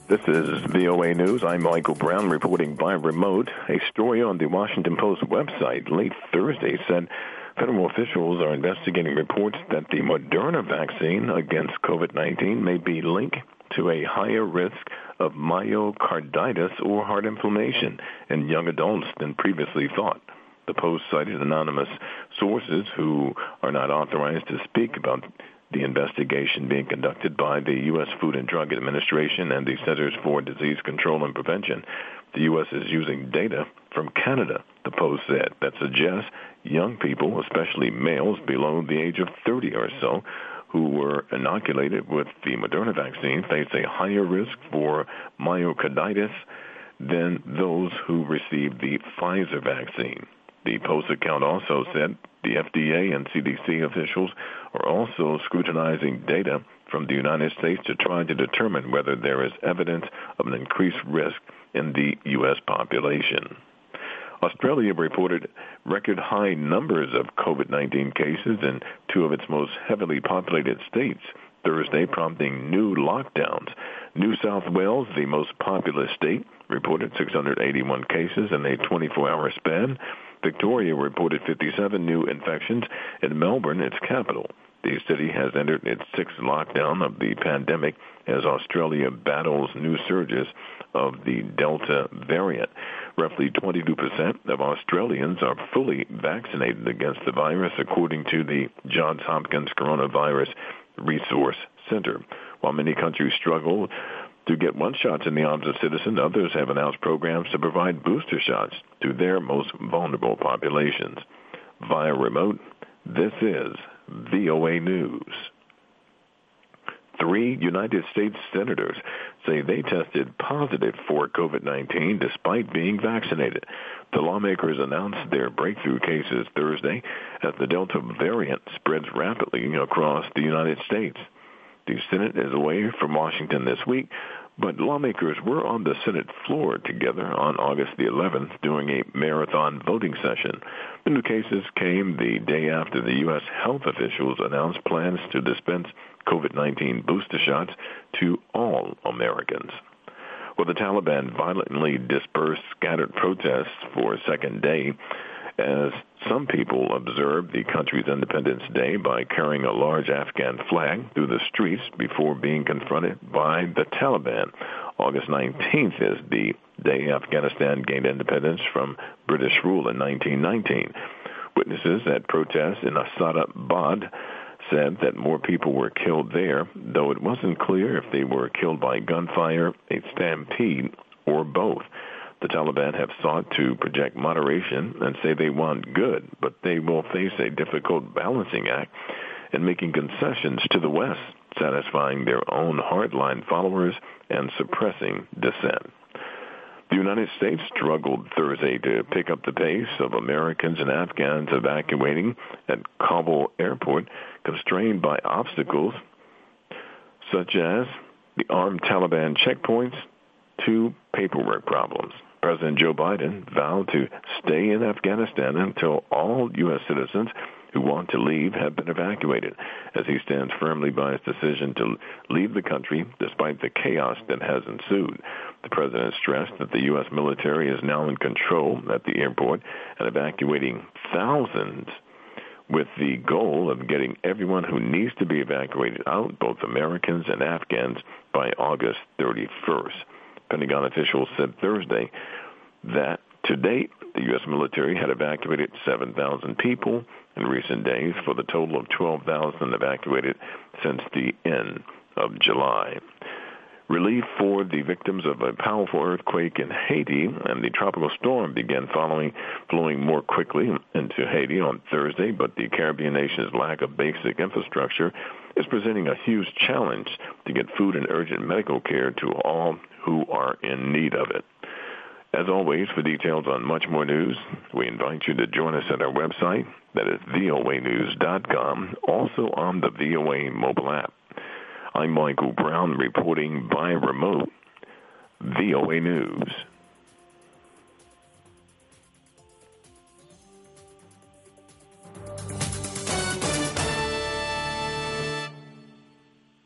This is VOA News. I'm Michael Brown reporting by remote. A story on the Washington Post website late Thursday said federal officials are investigating reports that the Moderna vaccine against COVID-19 may be linked to a higher risk of myocarditis or heart inflammation in young adults than previously thought. The Post cited anonymous sources who are not authorized to speak about the investigation being conducted by the U.S. Food and Drug Administration and the Centers for Disease Control and Prevention. The U.S. is using data from Canada, the Post said, that suggests young people, especially males below the age of 30 or so, who were inoculated with the Moderna vaccine face a higher risk for myocarditis than those who received the Pfizer vaccine. The Post account also said the FDA and CDC officials are also scrutinizing data from the United States to try to determine whether there is evidence of an increased risk in the U.S. population. Australia reported record high numbers of COVID-19 cases in two of its most heavily populated states Thursday, prompting new lockdowns. New South Wales, the most populous state, reported 681 cases in a 24-hour span. Victoria reported 57 new infections. In Melbourne, its capital, the city has entered its sixth lockdown of the pandemic as Australia battles new surges of the Delta variant. Roughly 22% of Australians are fully vaccinated against the virus, according to the Johns Hopkins Coronavirus Resource Center. While many countries struggle to get one shots in the arms of citizens, others have announced programs to provide booster shots to their most vulnerable populations. Via remote, this is VOA News. 3 United States senators say they tested positive for COVID-19 despite being vaccinated. The lawmakers announced their breakthrough cases Thursday as the Delta variant spreads rapidly across the United States. The Senate is away from Washington this week, but lawmakers were on the Senate floor together on August the 11th during a marathon voting session. The new cases came the day after the U.S. health officials announced plans to dispense COVID-19 booster shots to all Americans. Well, the Taliban violently dispersed scattered protests for a second day as some people observed the country's Independence Day by carrying a large Afghan flag through the streets before being confronted by the Taliban. August 19th is the day Afghanistan gained independence from British rule in 1919. Witnesses at protests in Asadabad said that more people were killed there, though it wasn't clear if they were killed by gunfire, a stampede, or both. The Taliban have sought to project moderation and say they want good, but they will face a difficult balancing act in making concessions to the West, satisfying their own hardline followers and suppressing dissent. The United States struggled Thursday to pick up the pace of Americans and Afghans evacuating at Kabul airport, constrained by obstacles such as the armed Taliban checkpoints to paperwork problems. President Joe Biden vowed to stay in Afghanistan until all U.S. citizens who want to leave have been evacuated, as he stands firmly by his decision to leave the country despite the chaos that has ensued. The president stressed that the U.S. military is now in control at the airport and evacuating thousands with the goal of getting everyone who needs to be evacuated out, both Americans and Afghans, by August 31st. Pentagon officials said Thursday that to date, the U.S. military had evacuated 7,000 people in recent days for the total of 12,000 evacuated since the end of July. Relief for the victims of a powerful earthquake in Haiti and the tropical storm began flowing more quickly into Haiti on Thursday, but the Caribbean nation's lack of basic infrastructure is presenting a huge challenge to get food and urgent medical care to all who are in need of it. As always, for details on much more news, we invite you to join us at our website, that is voanews.com, also on the VOA mobile app. I'm Michael Brown reporting by remote, VOA News.